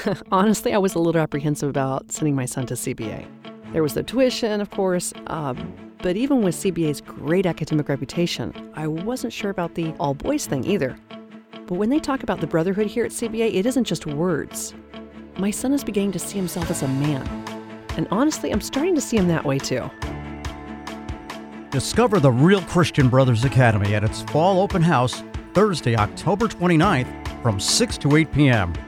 Honestly, I was a little apprehensive about sending my son to CBA. There was the tuition, of course, but even with CBA's great academic reputation, I wasn't sure about the all-boys thing either. But when they talk about the brotherhood here at CBA, it isn't just words. My son is beginning to see himself as a man. And honestly, I'm starting to see him that way too. Discover the Real Christian Brothers Academy at its fall open house Thursday, October 29th from 6 to 8 p.m.